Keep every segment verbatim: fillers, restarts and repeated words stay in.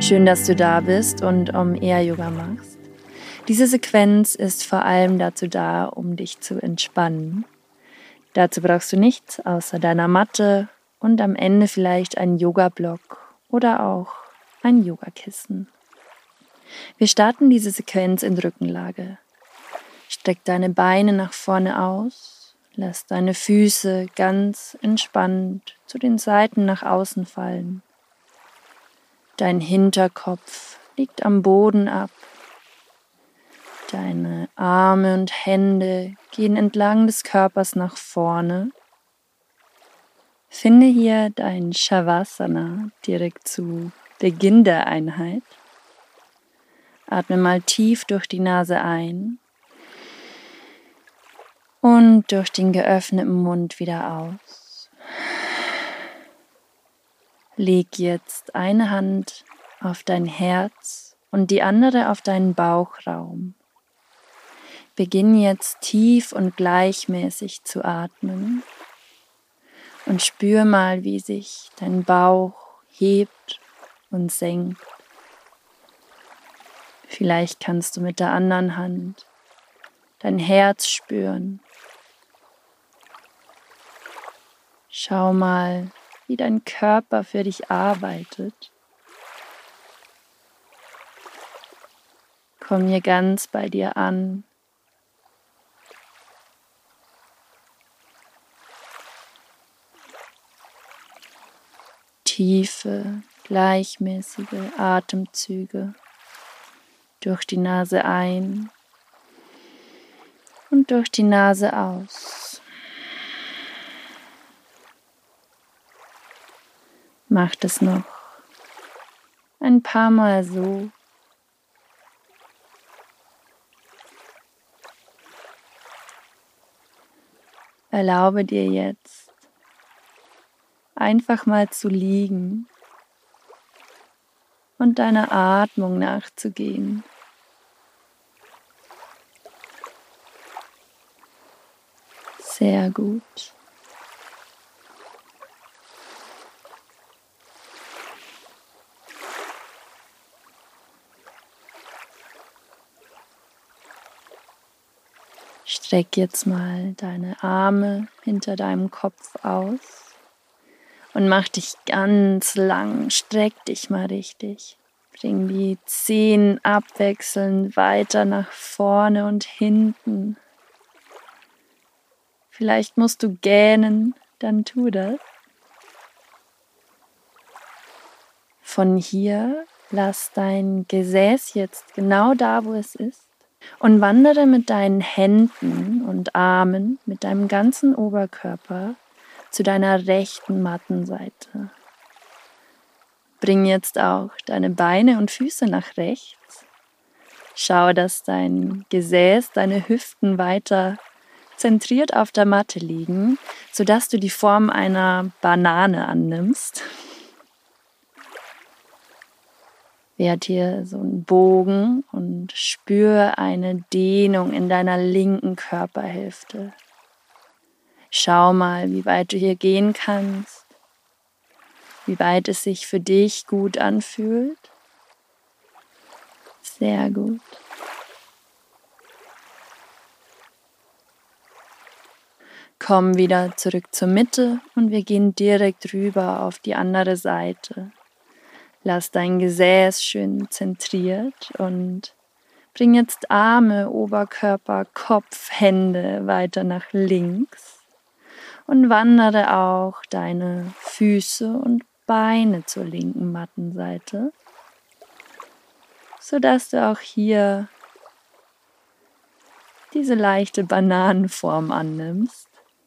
Schön, dass du da bist und um Eher-Yoga machst. Diese Sequenz ist vor allem dazu da, um dich zu entspannen. Dazu brauchst du nichts außer deiner Matte und am Ende vielleicht einen Yoga-Block oder auch ein Yogakissen. Wir starten diese Sequenz in Rückenlage. Streck deine Beine nach vorne aus, lass deine Füße ganz entspannt zu den Seiten nach außen fallen. Dein Hinterkopf liegt am Boden ab. Deine Arme und Hände gehen entlang des Körpers nach vorne. Finde hier dein Shavasana direkt zu Beginn der Einheit. Atme mal tief durch die Nase ein und durch den geöffneten Mund wieder aus. Leg jetzt eine Hand auf dein Herz und die andere auf deinen Bauchraum. Beginn jetzt tief und gleichmäßig zu atmen und spür mal, wie sich dein Bauch hebt und senkt. Vielleicht kannst du mit der anderen Hand dein Herz spüren. Schau mal, wie dein Körper für dich arbeitet. Komm hier ganz bei dir an. Tiefe, gleichmäßige Atemzüge durch die Nase ein und durch die Nase aus. Mach das noch ein paar Mal so. Erlaube dir jetzt, einfach mal zu liegen und deiner Atmung nachzugehen. Sehr gut. Streck jetzt mal deine Arme hinter deinem Kopf aus und mach dich ganz lang. Streck dich mal richtig. Bring die Zehen abwechselnd weiter nach vorne und hinten. Vielleicht musst du gähnen, dann tu das. Von hier lass dein Gesäß jetzt genau da, wo es ist. Und wandere mit deinen Händen und Armen, mit deinem ganzen Oberkörper zu deiner rechten Mattenseite. Bring jetzt auch deine Beine und Füße nach rechts. Schau, dass dein Gesäß, deine Hüften weiter zentriert auf der Matte liegen, sodass du die Form einer Banane annimmst. Werd hier so einen Bogen und spür eine Dehnung in deiner linken Körperhälfte. Schau mal, wie weit du hier gehen kannst, wie weit es sich für dich gut anfühlt. Sehr gut. Komm wieder zurück zur Mitte und wir gehen direkt rüber auf die andere Seite. Lass dein Gesäß schön zentriert und bring jetzt Arme, Oberkörper, Kopf, Hände weiter nach links und wandere auch deine Füße und Beine zur linken Mattenseite, sodass du auch hier diese leichte Bananenform annimmst.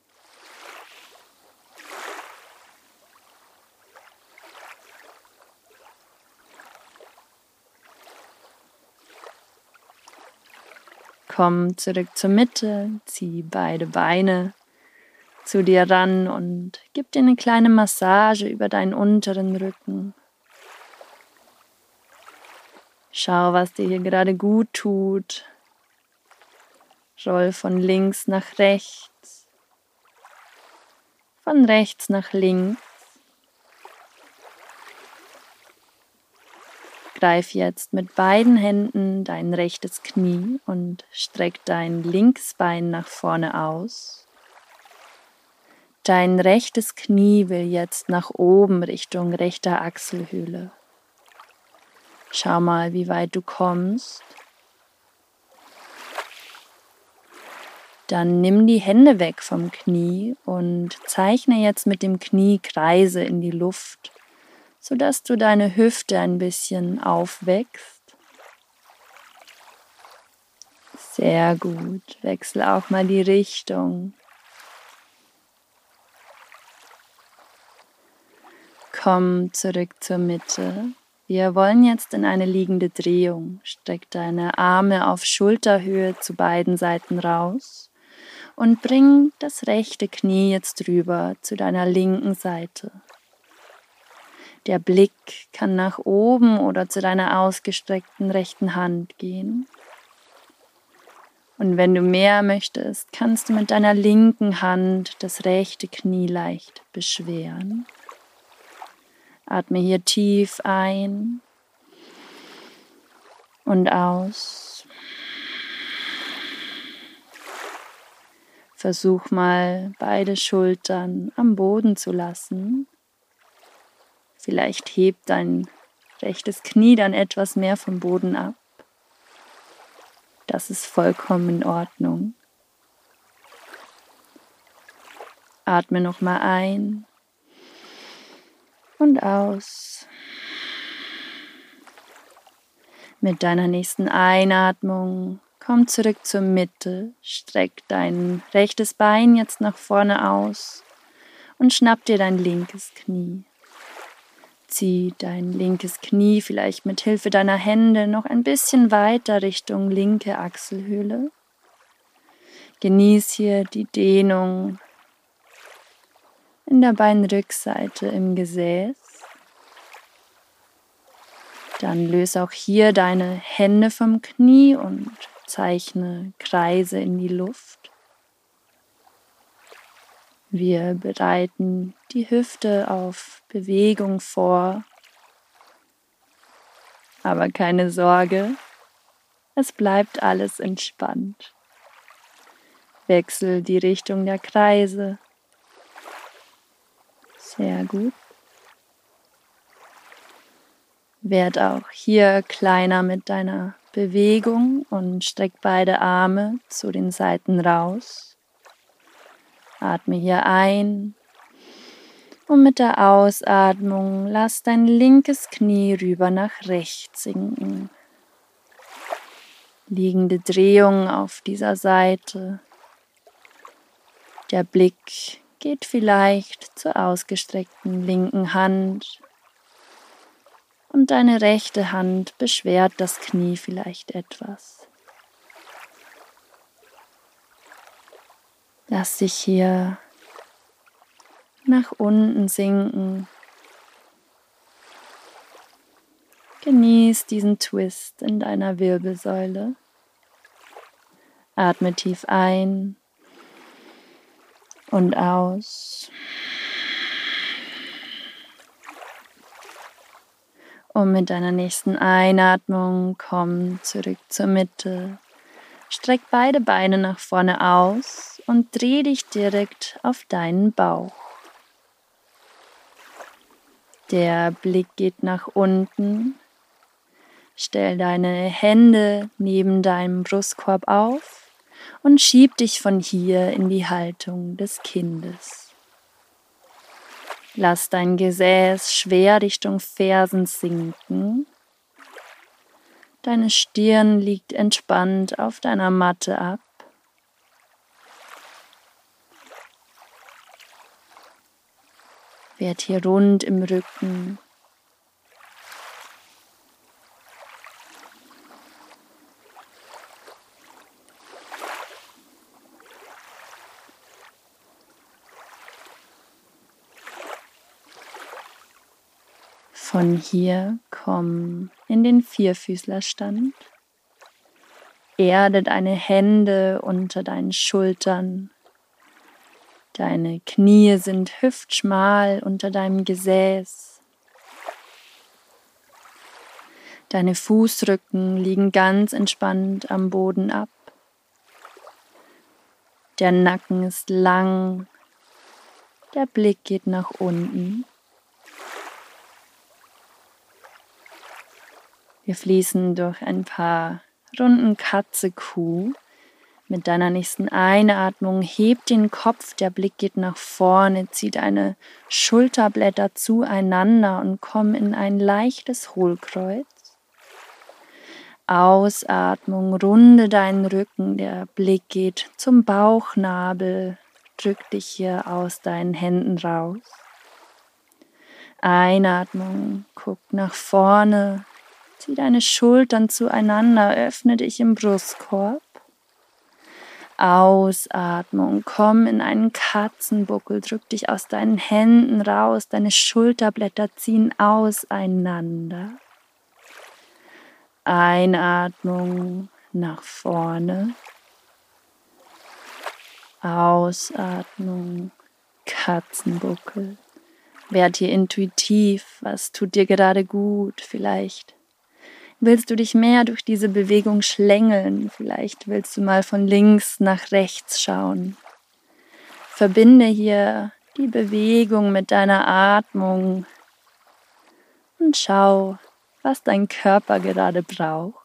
Komm zurück zur Mitte, zieh beide Beine zu dir ran und gib dir eine kleine Massage über deinen unteren Rücken. Schau, was dir hier gerade gut tut. Roll von links nach rechts, von rechts nach links. Greif jetzt mit beiden Händen dein rechtes Knie und streck dein linkes Bein nach vorne aus. Dein rechtes Knie will jetzt nach oben Richtung rechter Achselhöhle. Schau mal, wie weit du kommst. Dann nimm die Hände weg vom Knie und zeichne jetzt mit dem Knie Kreise in die Luft, sodass du deine Hüfte ein bisschen aufwächst. Sehr gut. Wechsle auch mal die Richtung. Komm zurück zur Mitte. Wir wollen jetzt in eine liegende Drehung. Streck deine Arme auf Schulterhöhe zu beiden Seiten raus und bring das rechte Knie jetzt rüber zu deiner linken Seite. Der Blick kann nach oben oder zu deiner ausgestreckten rechten Hand gehen. Und wenn du mehr möchtest, kannst du mit deiner linken Hand das rechte Knie leicht beschweren. Atme hier tief ein und aus. Versuch mal, beide Schultern am Boden zu lassen. Vielleicht hebt dein rechtes Knie dann etwas mehr vom Boden ab. Das ist vollkommen in Ordnung. Atme nochmal ein und aus. Mit deiner nächsten Einatmung komm zurück zur Mitte, streck dein rechtes Bein jetzt nach vorne aus und schnapp dir dein linkes Knie. Zieh dein linkes Knie vielleicht mit Hilfe deiner Hände noch ein bisschen weiter Richtung linke Achselhöhle. Genieß hier die Dehnung in der Beinrückseite im Gesäß. Dann löse auch hier deine Hände vom Knie und zeichne Kreise in die Luft. Wir bereiten die Hüfte auf Bewegung vor. Aber keine Sorge, es bleibt alles entspannt. Wechsel die Richtung der Kreise. Sehr gut. Werd auch hier kleiner mit deiner Bewegung und streck beide Arme zu den Seiten raus. Atme hier ein und mit der Ausatmung lass dein linkes Knie rüber nach rechts sinken. Liegende Drehung auf dieser Seite. Der Blick geht vielleicht zur ausgestreckten linken Hand. Und deine rechte Hand beschwert das Knie vielleicht etwas. Lass dich hier nach unten sinken. Genieß diesen Twist in deiner Wirbelsäule. Atme tief ein und aus. Und mit deiner nächsten Einatmung komm zurück zur Mitte. Streck beide Beine nach vorne aus und dreh dich direkt auf deinen Bauch. Der Blick geht nach unten. Stell deine Hände neben deinem Brustkorb auf und schieb dich von hier in die Haltung des Kindes. Lass dein Gesäß schwer Richtung Fersen sinken. Deine Stirn liegt entspannt auf deiner Matte ab. Werd hier rund im Rücken. Von hier komm in den Vierfüßlerstand. Erde deine Hände unter deinen Schultern. Deine Knie sind hüftschmal unter deinem Gesäß. Deine Fußrücken liegen ganz entspannt am Boden ab. Der Nacken ist lang, der Blick geht nach unten. Wir fließen durch ein paar Runden Katze-Kuh. Mit deiner nächsten Einatmung heb den Kopf, der Blick geht nach vorne, zieh deine Schulterblätter zueinander und komm in ein leichtes Hohlkreuz. Ausatmung, runde deinen Rücken, der Blick geht zum Bauchnabel, drück dich hier aus deinen Händen raus. Einatmung, guck nach vorne, zieh deine Schultern zueinander, öffne dich im Brustkorb. Ausatmung, komm in einen Katzenbuckel, drück dich aus deinen Händen raus, deine Schulterblätter ziehen auseinander. Einatmung nach vorne. Ausatmung, Katzenbuckel. Werd hier intuitiv, was tut dir gerade gut, vielleicht willst du dich mehr durch diese Bewegung schlängeln? Vielleicht willst du mal von links nach rechts schauen. Verbinde hier die Bewegung mit deiner Atmung und schau, was dein Körper gerade braucht.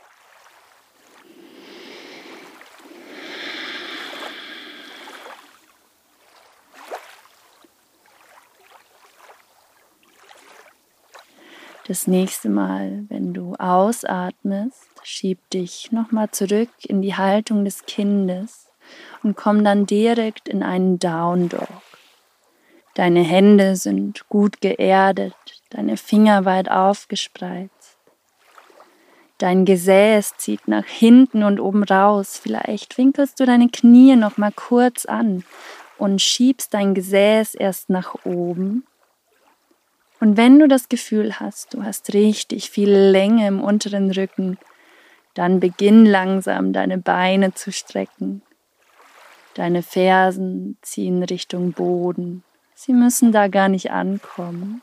Das nächste Mal, wenn du ausatmest, schieb dich nochmal zurück in die Haltung des Kindes und komm dann direkt in einen Down Dog. Deine Hände sind gut geerdet, deine Finger weit aufgespreizt. Dein Gesäß zieht nach hinten und oben raus. Vielleicht winkelst du deine Knie nochmal kurz an und schiebst dein Gesäß erst nach oben. Und wenn du das Gefühl hast, du hast richtig viel Länge im unteren Rücken, dann beginn langsam deine Beine zu strecken. Deine Fersen ziehen Richtung Boden. Sie müssen da gar nicht ankommen.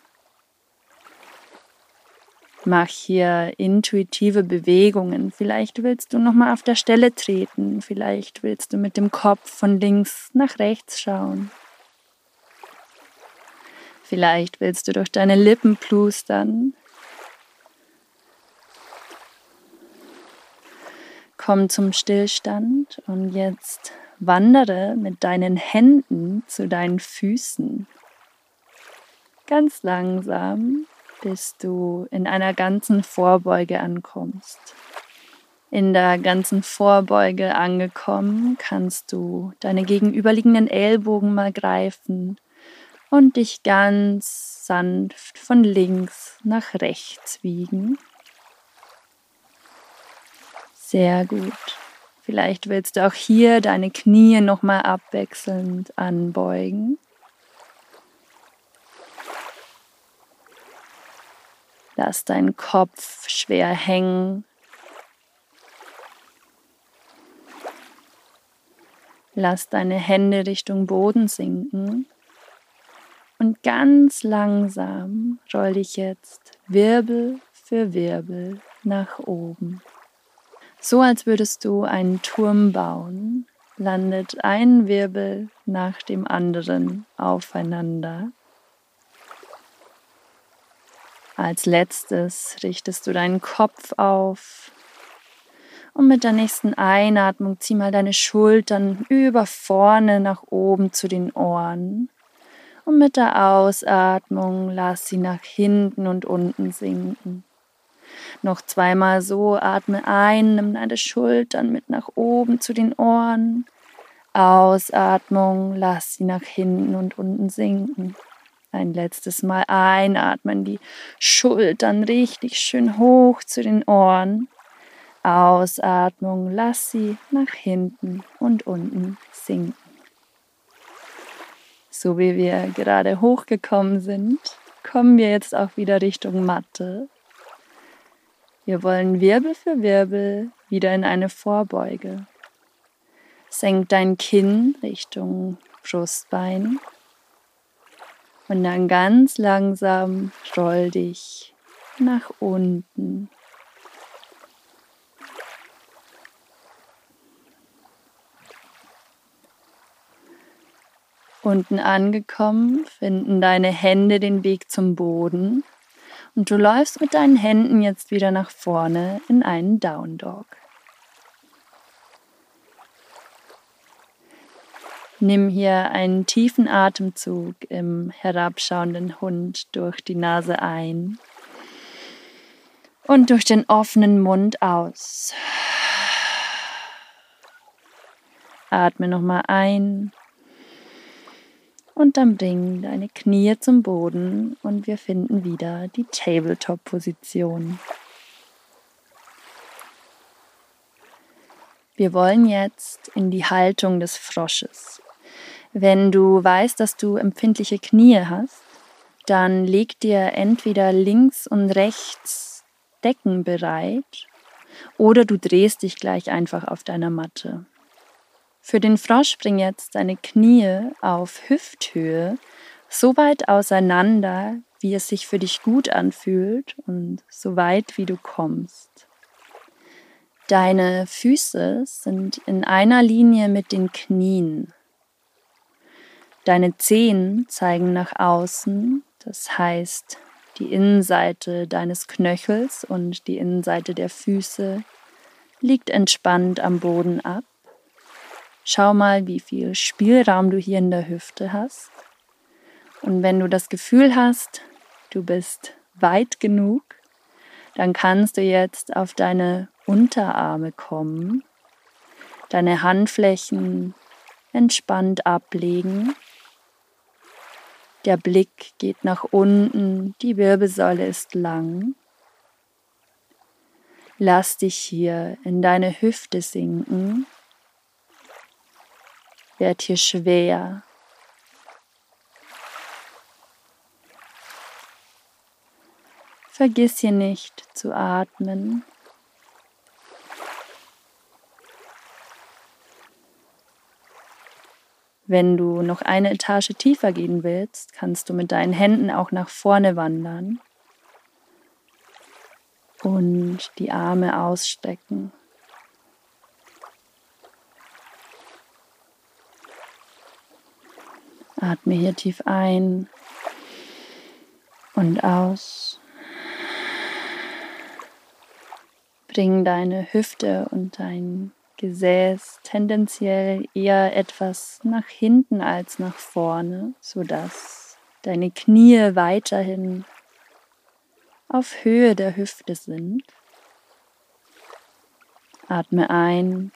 Mach hier intuitive Bewegungen. Vielleicht willst du nochmal auf der Stelle treten. Vielleicht willst du mit dem Kopf von links nach rechts schauen. Vielleicht willst du durch deine Lippen plustern. Komm zum Stillstand und jetzt wandere mit deinen Händen zu deinen Füßen. Ganz langsam, bis du in einer ganzen Vorbeuge ankommst. In der ganzen Vorbeuge angekommen, kannst du deine gegenüberliegenden Ellbogen mal greifen und dich ganz sanft von links nach rechts wiegen. Sehr gut. Vielleicht willst du auch hier deine Knie nochmal abwechselnd anbeugen. Lass deinen Kopf schwer hängen. Lass deine Hände Richtung Boden sinken. Und ganz langsam roll dich jetzt Wirbel für Wirbel nach oben. So als würdest du einen Turm bauen, landet ein Wirbel nach dem anderen aufeinander. Als letztes richtest du deinen Kopf auf und mit der nächsten Einatmung zieh mal deine Schultern über vorne nach oben zu den Ohren. Und mit der Ausatmung lass sie nach hinten und unten sinken. Noch zweimal so, atme ein, nimm deine Schultern mit nach oben zu den Ohren. Ausatmung, lass sie nach hinten und unten sinken. Ein letztes Mal einatmen, die Schultern richtig schön hoch zu den Ohren. Ausatmung, lass sie nach hinten und unten sinken. So wie wir gerade hochgekommen sind, kommen wir jetzt auch wieder Richtung Matte. Wir wollen Wirbel für Wirbel wieder in eine Vorbeuge. Senk dein Kinn Richtung Brustbein und dann ganz langsam roll dich nach unten Unten angekommen, finden deine Hände den Weg zum Boden und du läufst mit deinen Händen jetzt wieder nach vorne in einen Down Dog. Nimm hier einen tiefen Atemzug im herabschauenden Hund durch die Nase ein und durch den offenen Mund aus. Atme nochmal ein. Und dann bring deine Knie zum Boden und wir finden wieder die Tabletop-Position. Wir wollen jetzt in die Haltung des Frosches. Wenn du weißt, dass du empfindliche Knie hast, dann leg dir entweder links und rechts Decken bereit oder du drehst dich gleich einfach auf deiner Matte. Für den Frosch bring jetzt deine Knie auf Hüfthöhe so weit auseinander, wie es sich für dich gut anfühlt und so weit, wie du kommst. Deine Füße sind in einer Linie mit den Knien. Deine Zehen zeigen nach außen, das heißt, die Innenseite deines Knöchels und die Innenseite der Füße liegt entspannt am Boden ab. Schau mal, wie viel Spielraum du hier in der Hüfte hast. Und wenn du das Gefühl hast, du bist weit genug, dann kannst du jetzt auf deine Unterarme kommen, deine Handflächen entspannt ablegen. Der Blick geht nach unten, die Wirbelsäule ist lang. Lass dich hier in deine Hüfte sinken. Werd hier schwer. Vergiss hier nicht zu atmen. Wenn du noch eine Etage tiefer gehen willst, kannst du mit deinen Händen auch nach vorne wandern und die Arme ausstrecken. Atme hier tief ein und aus. Bring deine Hüfte und dein Gesäß tendenziell eher etwas nach hinten als nach vorne, sodass deine Knie weiterhin auf Höhe der Hüfte sind. Atme ein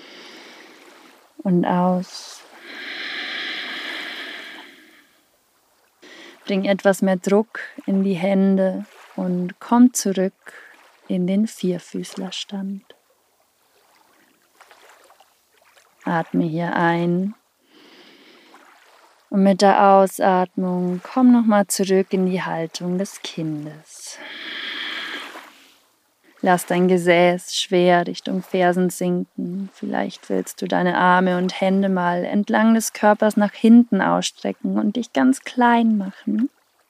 und aus. Bring etwas mehr Druck in die Hände und komm zurück in den Vierfüßlerstand. Atme hier ein und mit der Ausatmung komm nochmal zurück in die Haltung des Kindes. Lass dein Gesäß schwer Richtung Fersen sinken. Vielleicht willst du deine Arme und Hände mal entlang des Körpers nach hinten ausstrecken und dich ganz klein machen.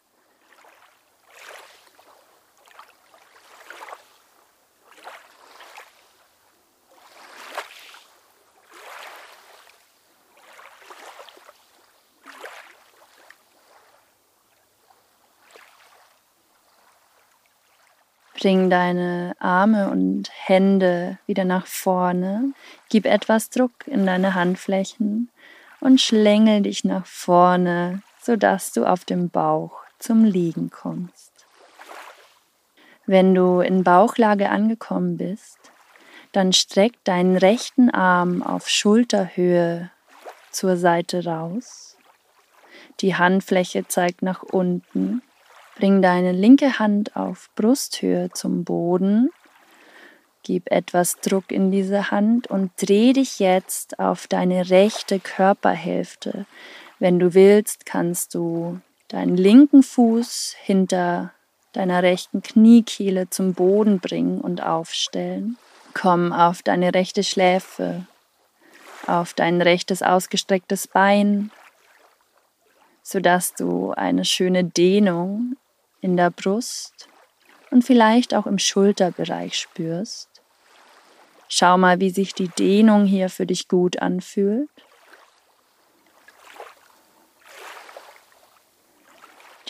Bring deine Arme und Hände wieder nach vorne, gib etwas Druck in deine Handflächen und schlängel dich nach vorne, sodass du auf dem Bauch zum Liegen kommst. Wenn du in Bauchlage angekommen bist, dann streck deinen rechten Arm auf Schulterhöhe zur Seite raus. Die Handfläche zeigt nach unten. Bring deine linke Hand auf Brusthöhe zum Boden, gib etwas Druck in diese Hand und dreh dich jetzt auf deine rechte Körperhälfte. Wenn du willst, kannst du deinen linken Fuß hinter deiner rechten Kniekehle zum Boden bringen und aufstellen. Komm auf deine rechte Schläfe, auf dein rechtes ausgestrecktes Bein, sodass du eine schöne Dehnung in der Brust und vielleicht auch im Schulterbereich spürst. Schau mal, wie sich die Dehnung hier für dich gut anfühlt.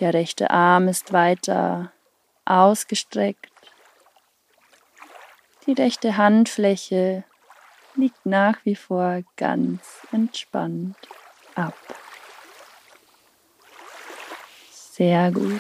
Der rechte Arm ist weiter ausgestreckt. Die rechte Handfläche liegt nach wie vor ganz entspannt ab. Sehr gut.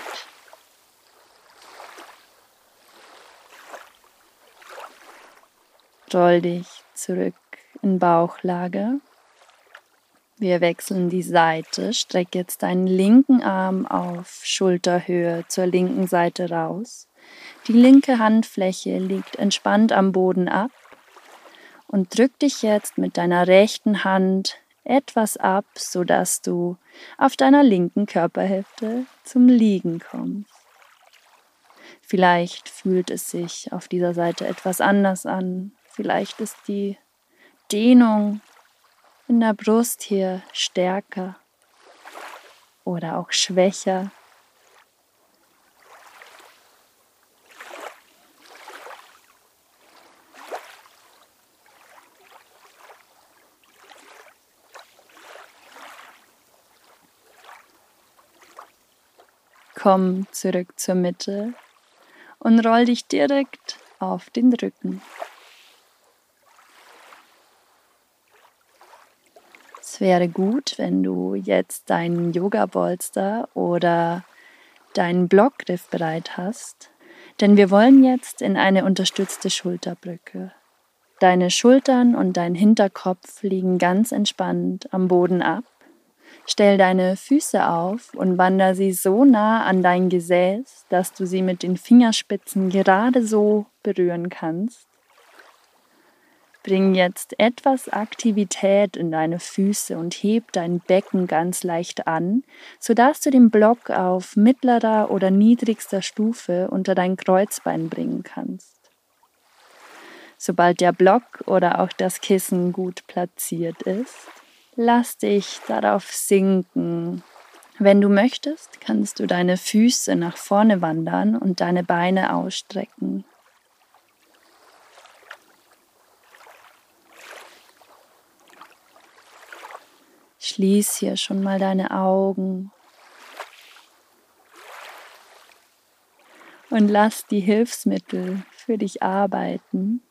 Roll dich zurück in Bauchlage. Wir wechseln die Seite. Streck jetzt deinen linken Arm auf Schulterhöhe zur linken Seite raus. Die linke Handfläche liegt entspannt am Boden ab und drück dich jetzt mit deiner rechten Hand etwas ab, sodass du auf deiner linken Körperhälfte zum Liegen kommst. Vielleicht fühlt es sich auf dieser Seite etwas anders an. Vielleicht ist die Dehnung in der Brust hier stärker oder auch schwächer. Komm zurück zur Mitte und roll dich direkt auf den Rücken. Es wäre gut, wenn du jetzt deinen Yoga-Bolster oder deinen Blockgriff bereit hast, denn wir wollen jetzt in eine unterstützte Schulterbrücke. Deine Schultern und dein Hinterkopf liegen ganz entspannt am Boden ab. Stell deine Füße auf und wander sie so nah an dein Gesäß, dass du sie mit den Fingerspitzen gerade so berühren kannst. Bring jetzt etwas Aktivität in deine Füße und heb dein Becken ganz leicht an, sodass du den Block auf mittlerer oder niedrigster Stufe unter dein Kreuzbein bringen kannst. Sobald der Block oder auch das Kissen gut platziert ist, lass dich darauf sinken. Wenn du möchtest, kannst du deine Füße nach vorne wandern und deine Beine ausstrecken. Schließ hier schon mal deine Augen und lass die Hilfsmittel für dich arbeiten.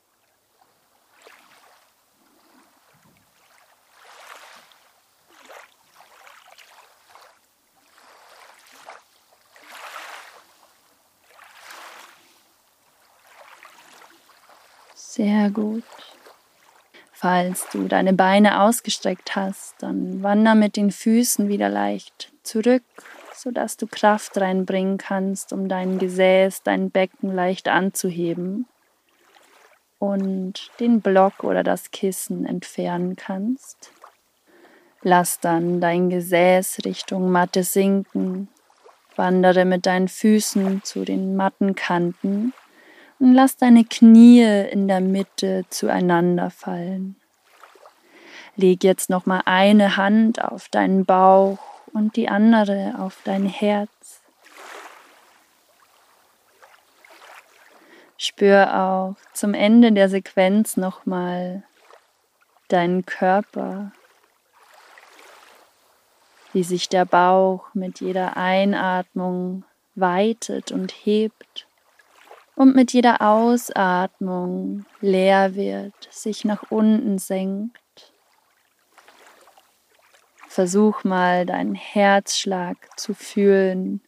Sehr gut. Falls du deine Beine ausgestreckt hast, dann wander mit den Füßen wieder leicht zurück, sodass du Kraft reinbringen kannst, um dein Gesäß, dein Becken leicht anzuheben und den Block oder das Kissen entfernen kannst. Lass dann dein Gesäß Richtung Matte sinken, wandere mit deinen Füßen zu den Mattenkanten und lass deine Knie in der Mitte zueinander fallen. Leg jetzt noch mal eine Hand auf deinen Bauch und die andere auf dein Herz. Spür auch zum Ende der Sequenz noch mal deinen Körper, wie sich der Bauch mit jeder Einatmung weitet und hebt. Und mit jeder Ausatmung leer wird, sich nach unten senkt. Versuch mal, deinen Herzschlag zu fühlen.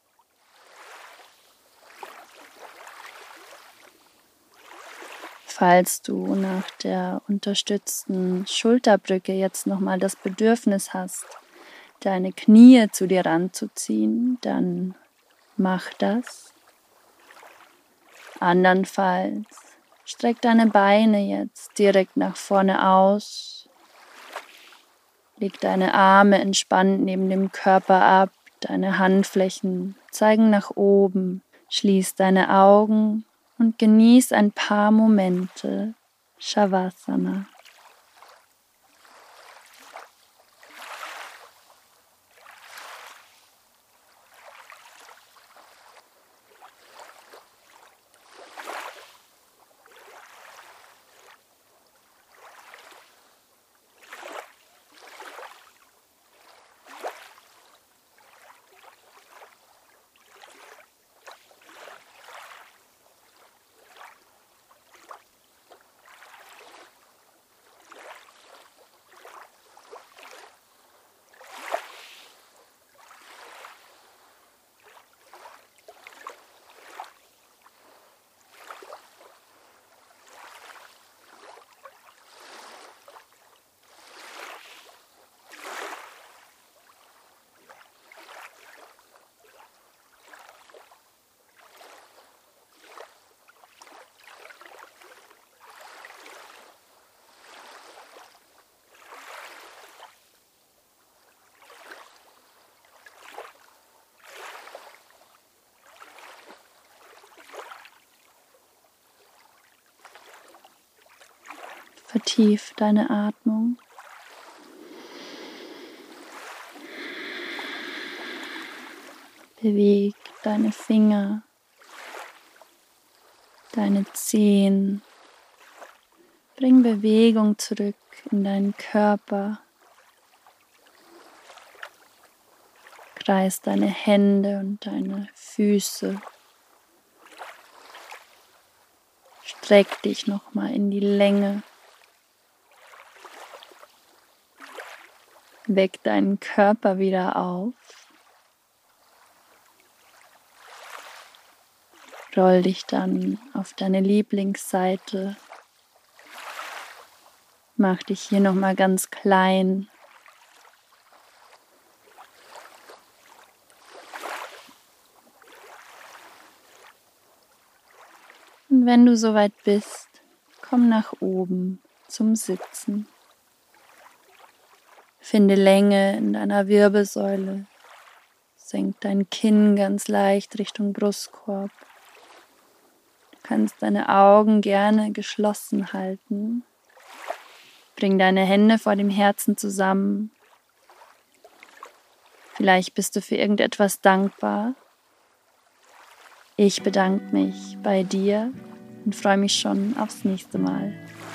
Falls du nach der unterstützten Schulterbrücke jetzt nochmal das Bedürfnis hast, deine Knie zu dir ranzuziehen, dann mach das. Andernfalls streck deine Beine jetzt direkt nach vorne aus. Leg deine Arme entspannt neben dem Körper ab. Deine Handflächen zeigen nach oben. Schließ deine Augen und genieß ein paar Momente Shavasana. Vertief deine Atmung. Beweg deine Finger, deine Zehen. Bring Bewegung zurück in deinen Körper. Kreis deine Hände und deine Füße. Streck dich nochmal in die Länge. Weck deinen Körper wieder auf. Roll dich dann auf deine Lieblingsseite. Mach dich hier nochmal ganz klein. Und wenn du soweit bist, komm nach oben zum Sitzen. Finde Länge in deiner Wirbelsäule. Senk dein Kinn ganz leicht Richtung Brustkorb. Du kannst deine Augen gerne geschlossen halten. Bring deine Hände vor dem Herzen zusammen. Vielleicht bist du für irgendetwas dankbar. Ich bedanke mich bei dir und freue mich schon aufs nächste Mal.